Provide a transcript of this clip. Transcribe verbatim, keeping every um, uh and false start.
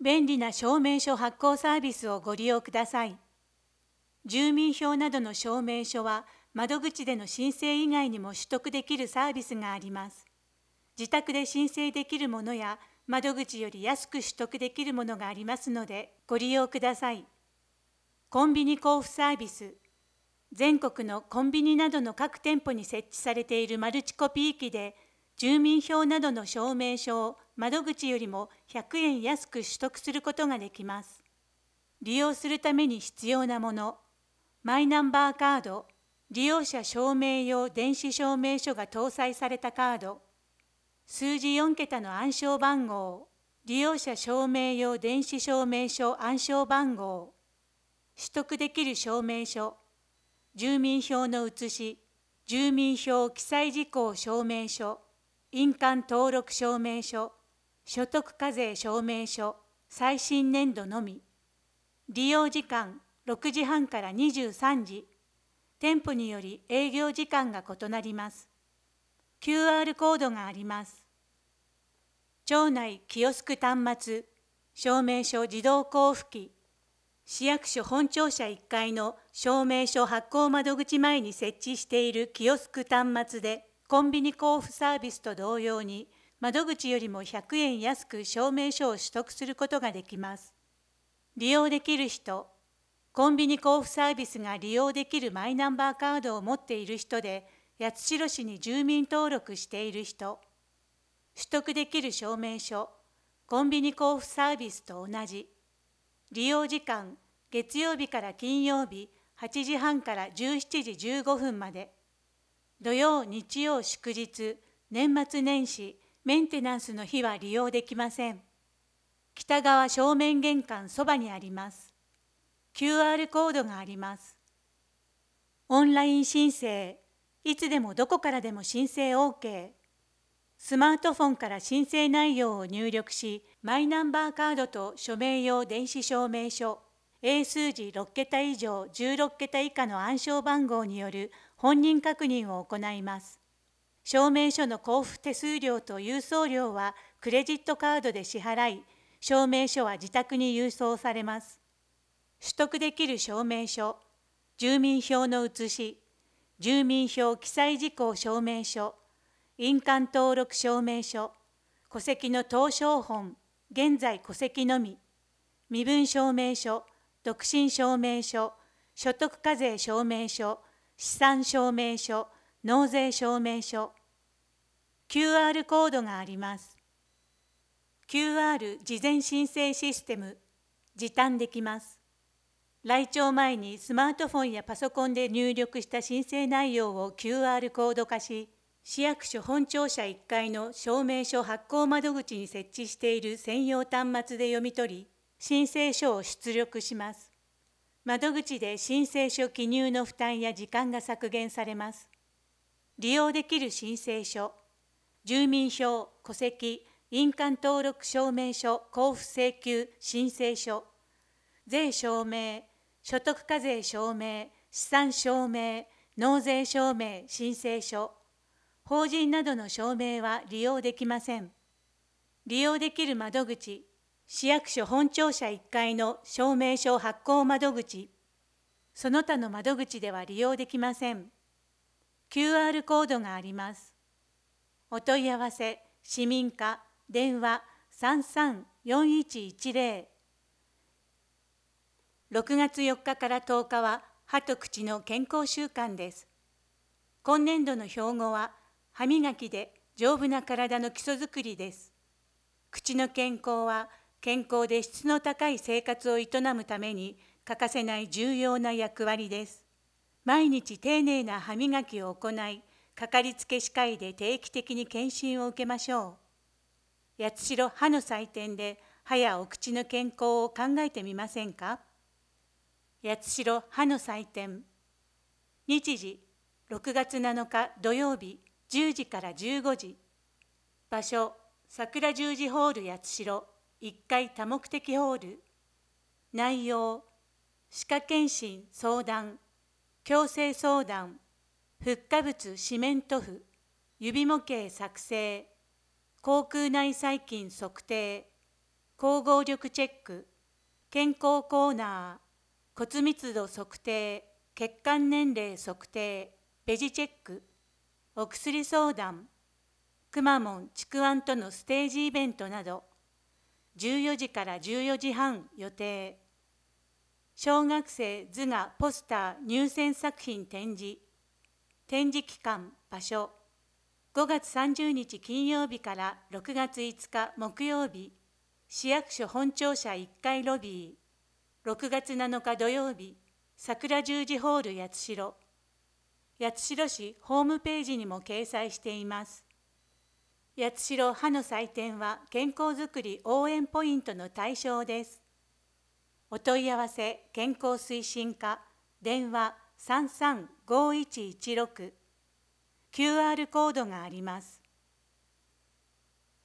便利な証明書発行サービスをご利用ください。住民票などの証明書は窓口での申請以外にも取得できるサービスがあります。自宅で申請できるものや窓口より安く取得できるものがありますのでご利用ください。コンビニ交付サービス。全国のコンビニなどの各店舗に設置されているマルチコピー機で住民票などの証明書を窓口よりもひゃくえん安く取得することができます。利用するために必要なもの。マイナンバーカード、利用者証明用電子証明書が搭載されたカード、数字よん桁の暗証番号、利用者証明用電子証明書暗証番号、取得できる証明書、住民票の写し、住民票記載事項証明書、印鑑登録証明書、所得課税証明書、最新年度のみ。利用時間ろくじはんからにじゅうさんじ。店舗により営業時間が異なります。キューアール コードがあります。町内キオスク端末、証明書自動交付機、市役所本庁舎いっかいの証明書発行窓口前に設置しているキオスク端末で、コンビニ交付サービスと同様に、窓口よりもひゃくえん安く証明書を取得することができます。利用できる人、コンビニ交付サービスが利用できるマイナンバーカードを持っている人で、八代市に住民登録している人、取得できる証明書、コンビニ交付サービスと同じ。利用時間、月曜日から金曜日、はちじはんからじゅうしちじじゅうごふんまで。土曜、日曜、祝日、年末年始、メンテナンスの日は利用できません。北側正面玄関そばにあります。キューアール コードがあります。オンライン申請、いつでもどこからでも申請 オーケー。スマートフォンから申請内容を入力し、マイナンバーカードと署名用電子証明書、英数字ろく桁以上じゅうろく桁以下の暗証番号による本人確認を行います。証明書の交付手数料と郵送料はクレジットカードで支払い、証明書は自宅に郵送されます。取得できる証明書、住民票の写し、住民票記載事項証明書、印鑑登録証明書、戸籍の謄証本、現在戸籍のみ、身分証明書、独身証明書、所得課税証明書、資産証明書、納税証明書。キューアール コードがあります。キューアール 事前申請システム、時短できます。来庁前にスマートフォンやパソコンで入力した申請内容を キューアール コード化し、市役所本庁舎いっかいの証明書発行窓口に設置している専用端末で読み取り、申請書を出力します。窓口で申請書記入の負担や時間が削減されます。利用できる申請書、住民票、戸籍、印鑑登録証明書交付請求申請書、税証明、所得課税証明、資産証明、納税証明申請書、法人などの証明は利用できません。利用できる窓口、市役所本庁舎いっかいの証明書発行窓口、その他の窓口では利用できません。キューアール コードがあります。お問い合わせ、市民課、電話さんさんよんいちいちゼロ。ろくがつよっかからとおかは歯と口の健康週間です。今年度の標語は、歯磨きで丈夫な体の基礎づくりです。口の健康は健康で質の高い生活を営むために欠かせない重要な役割です。毎日丁寧な歯磨きを行い、かかりつけ歯科医で定期的に検診を受けましょう。八代歯の祭典で歯やお口の健康を考えてみませんか？八代歯の祭典。日時、ろくがつなのか土曜日じゅうじからじゅうごじ。場所、桜十字ホール八代いっかい多目的ホール。内容、歯科検診相談、矯正相談、フッ化物四面塗布、指模型作成、口腔内細菌測定、 光合力チェック、健康コーナー、骨密度測定、血管年齢測定、ベジチェック、お薬相談、くまモンちくわんとのステージイベントなど、じゅうよじからじゅうよじはん予定。小学生図画ポスター入選作品展示。展示期間、場所。ごがつさんじゅうにち金曜日からろくがついつか木曜日。市役所本庁舎いっかいロビー。ろくがつなのか土曜日。桜十字ホール八代。八代市ホームページにも掲載しています。八代歯の祭典は健康づくり応援ポイントの対象です。お問い合わせ健康推進課電話さんさんごいちいちろく キューアール コードがあります。